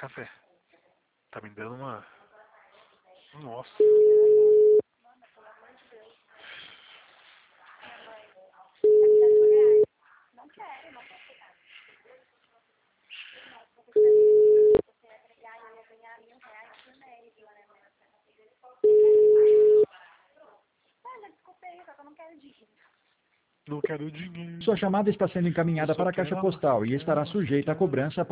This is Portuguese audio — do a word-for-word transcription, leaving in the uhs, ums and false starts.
café. Tá me dando uma... Nossa. Não quero, não quero. Você ia pegar e eu ia ganhar mil reais por mês, né? Olha, desculpa aí, só que eu não quero dinheiro. Não quero dinheiro. Sua chamada está sendo encaminhada Eu só para a caixa quero postal amor, e quero estará amor, só sujeita a quero amor. cobrança